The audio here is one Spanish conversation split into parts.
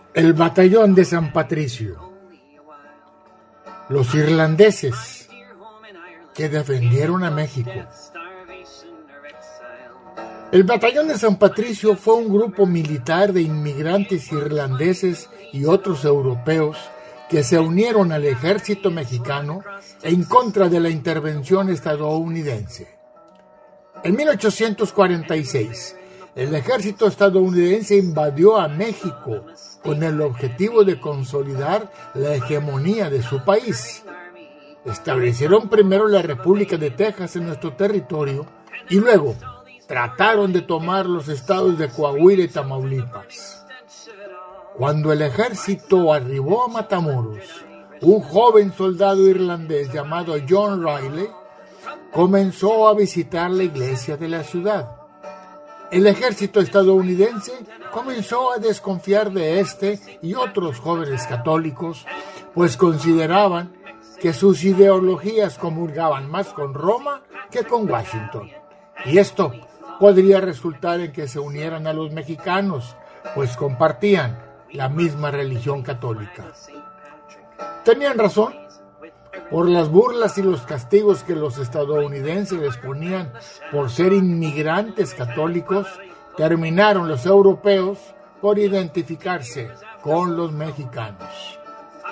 El batallón de San Patricio. Los irlandeses que defendieron a México. El batallón de San Patricio fue un grupo militar de inmigrantes irlandeses y otros europeos que se unieron al ejército mexicano en contra de la intervención estadounidense. En 1846, el ejército estadounidense invadió a México con el objetivo de consolidar la hegemonía de su país. Establecieron primero la República de Texas en nuestro territorio y luego trataron de tomar los estados de Coahuila y Tamaulipas. Cuando el ejército arribó a Matamoros, un joven soldado irlandés llamado John Riley comenzó a visitar la iglesia de la ciudad. El ejército estadounidense comenzó a desconfiar de este y otros jóvenes católicos, pues consideraban que sus ideologías comulgaban más con Roma que con Washington. Y esto podría resultar en que se unieran a los mexicanos, pues compartían la misma religión católica. Tenían razón. Por las burlas y los castigos que los estadounidenses les ponían por ser inmigrantes católicos, terminaron los europeos por identificarse con los mexicanos.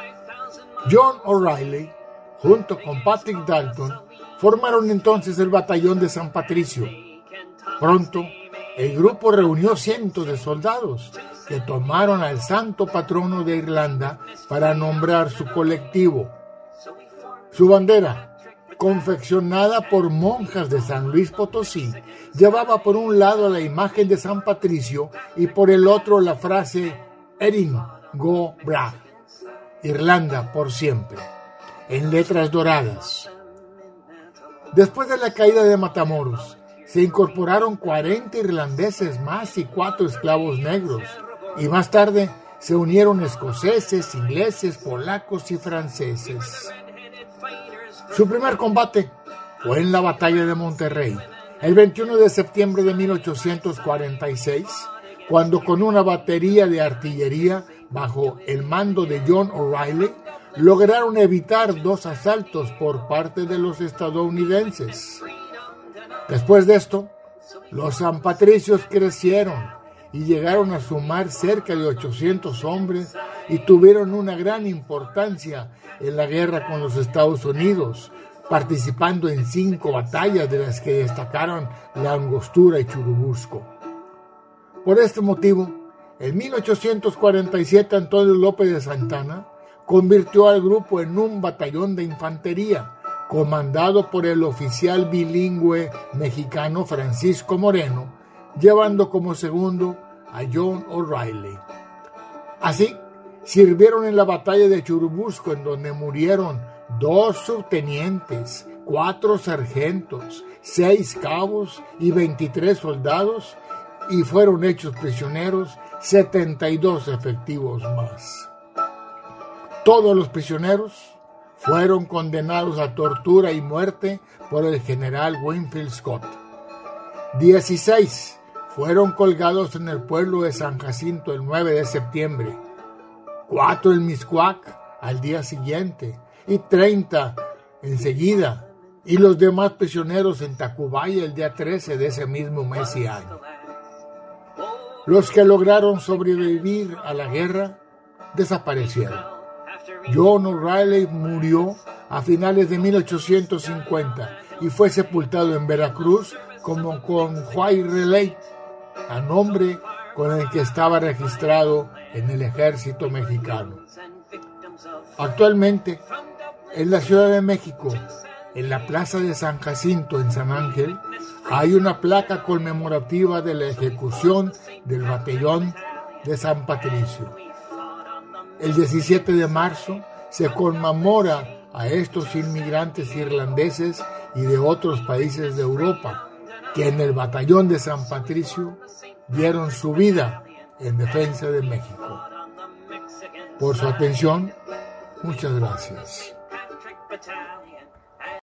John O'Reilly, junto con Patrick Dalton, formaron entonces el batallón de San Patricio. Pronto, el grupo reunió cientos de soldados que tomaron al santo patrono de Irlanda para nombrar su colectivo. Su bandera, confeccionada por monjas de San Luis Potosí, llevaba por un lado la imagen de San Patricio y por el otro la frase Erin go bragh, Irlanda por siempre, en letras doradas. Después de la caída de Matamoros, se incorporaron 40 irlandeses más y 4 esclavos negros, y más tarde se unieron escoceses, ingleses, polacos y franceses. Su primer combate fue en la batalla de Monterrey, el 21 de septiembre de 1846, cuando con una batería de artillería bajo el mando de John O'Reilly lograron evitar 2 asaltos por parte de los estadounidenses. Después de esto, los San Patricios crecieron y llegaron a sumar cerca de 800 hombres y tuvieron una gran importancia en la guerra con los Estados Unidos, participando en 5 batallas de las que destacaron la Angostura y Churubusco. Por este motivo, en 1847 Antonio López de Santana convirtió al grupo en un batallón de infantería, comandado por el oficial bilingüe mexicano Francisco Moreno, llevando como segundo a John O'Reilly. Así, sirvieron en la batalla de Churubusco, en donde murieron 2 subtenientes, 4 sargentos, 6 cabos y 23 soldados, y fueron hechos prisioneros 72 efectivos más. Todos los prisioneros fueron condenados a tortura y muerte por el general Winfield Scott. 16 fueron colgados en el pueblo de San Jacinto el 9 de septiembre, 4 en Mixcoac al día siguiente y 30 enseguida, y los demás prisioneros en Tacubaya el día 13 de ese mismo mes y año. Los que lograron sobrevivir a la guerra desaparecieron. John O'Reilly murió a finales de 1850 y fue sepultado en Veracruz como con Juan Riley, a nombre con el que estaba registrado en el ejército mexicano. Actualmente, en la Ciudad de México, en la Plaza de San Jacinto en San Ángel, hay una placa conmemorativa de la ejecución del batallón de San Patricio. El 17 de marzo se conmemora a estos inmigrantes irlandeses y de otros países de Europa que en el batallón de San Patricio dieron su vida en defensa de México. Por su atención, muchas gracias.